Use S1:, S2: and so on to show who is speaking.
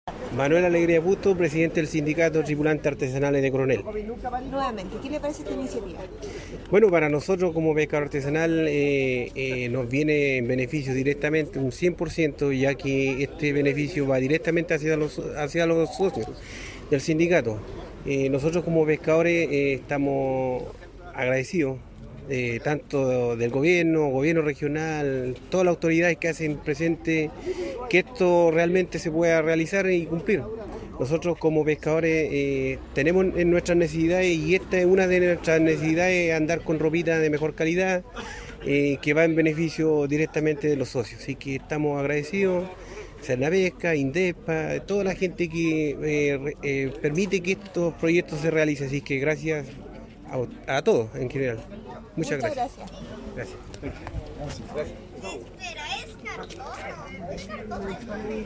S1: Manuel Alegría Busto, presidente del Sindicato Tripulante Artesanales de Coronel.
S2: Nuevamente, ¿qué le parece esta iniciativa?
S1: Bueno, para nosotros como pescador artesanal nos viene en beneficio directamente un 100%, ya que este beneficio va directamente hacia los socios del sindicato. Nosotros como pescadores estamos agradecidos tanto del gobierno regional, todas las autoridades que hacen presente que esto realmente se pueda realizar y cumplir. Nosotros como pescadores tenemos en nuestras necesidades, y esta es una de nuestras necesidades, andar con ropita de mejor calidad que va en beneficio directamente de los socios. Así que estamos agradecidos, Cernapesca, Indespa, toda la gente que permite que estos proyectos se realicen. Así que gracias a todos en general. Muchas
S2: Muchas
S1: gracias.
S2: gracias.
S1: Gracias.